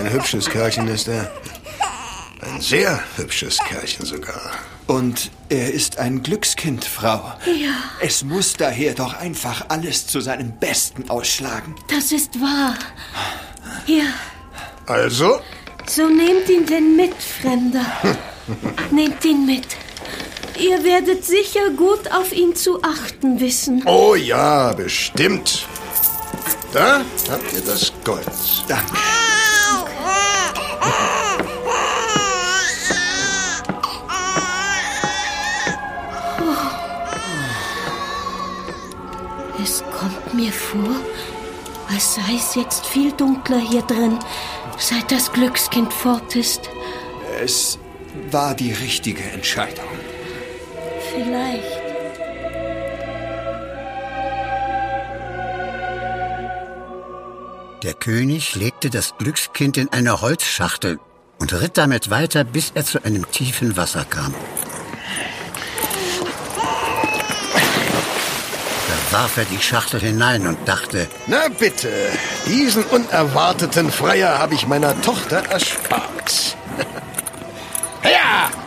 Ein hübsches Kerlchen ist er. Ein sehr hübsches Kerlchen sogar. Und er ist ein Glückskind, Frau. Ja. Es muss daher doch einfach alles zu seinem Besten ausschlagen. Das ist wahr. Hier, Also? so nehmt ihn denn mit, Fremder. Nehmt ihn mit. Ihr werdet sicher gut auf ihn zu achten wissen. Oh ja, bestimmt. Da habt ihr das Gold. Danke. Es kommt mir vor, als sei es jetzt viel dunkler hier drin, seit das Glückskind fort ist. Es war die richtige Entscheidung. Vielleicht. Der König legte das Glückskind in eine Holzschachtel und ritt damit weiter, bis er zu einem tiefen Wasser kam. Da warf er die Schachtel hinein und dachte: Na bitte, diesen unerwarteten Freier habe ich meiner Tochter erspart. Ja!